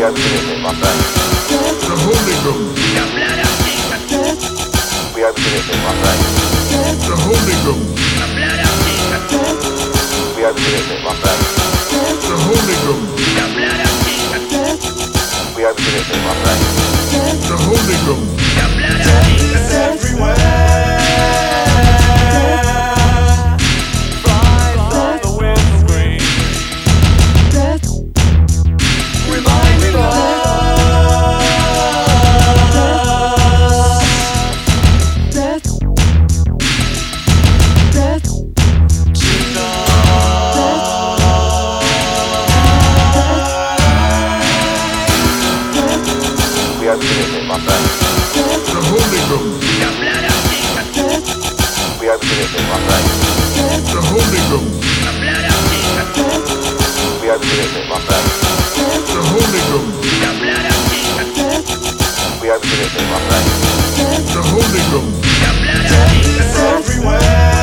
open it, my friend. The Holy Ghost. The blood of Jesus. We open it, my friend. The Holy Ghost. The blood of Jesus. We open it, my friend. The Holy Ghost. The blood of Jesus. We open it, my friend. The Holy Ghost. The blood of Jesus. Everywhere. The Holy Ghost. The blood of Jesus. We open it, my friend. The Holy Ghost. The blood of Jesus. We open it, my friend. The Holy Ghost. The blood of Jesus. We open it, my friend. The Holy Ghost. The blood of Jesus. Everywhere.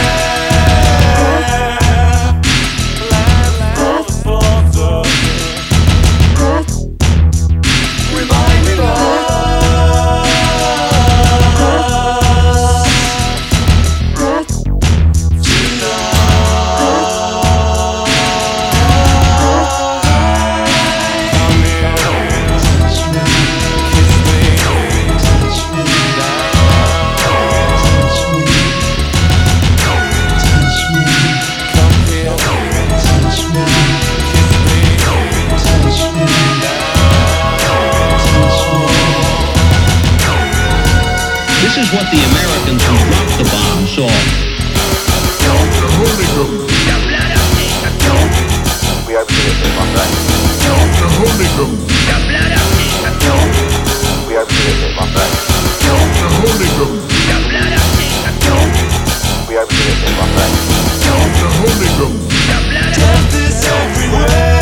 This is what the Americans who dropped the bomb saw. The Holy Ghost. The blood of Jesus. We open it, my friend. The Holy Ghost. The blood of Jesus. We open it, my friend. The Holy Ghost. The blood of Jesus. We open it, my friend. The Holy Ghost. The blood of Jesus. Death is everywhere.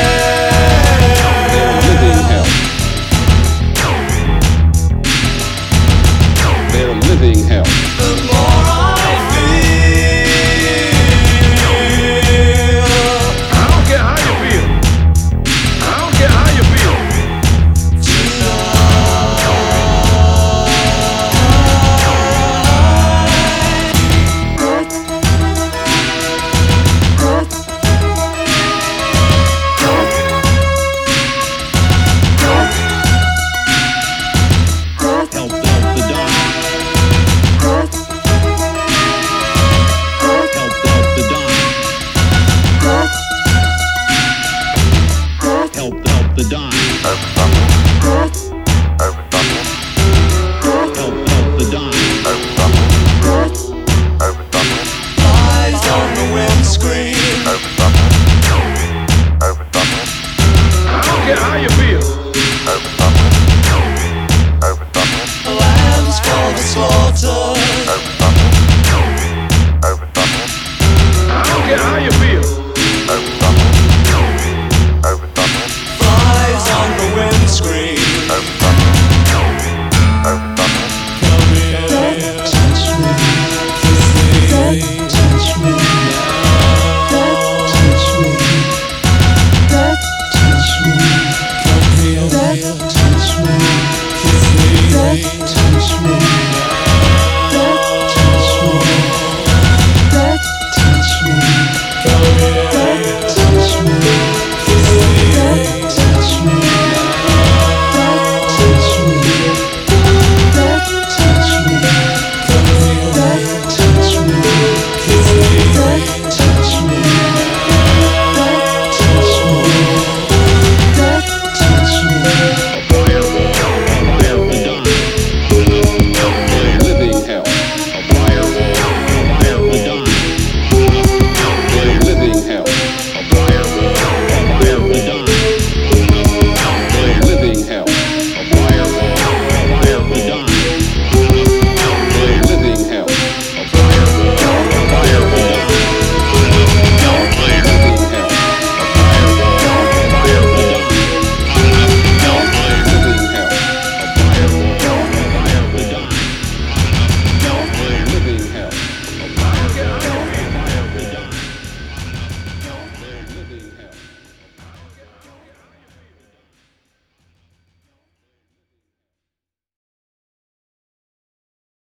They're living hell. The more I feel, I don't care how you feel. I don't care how you feel. How you feel? The lambs for the slaughter. I don't care how you feel.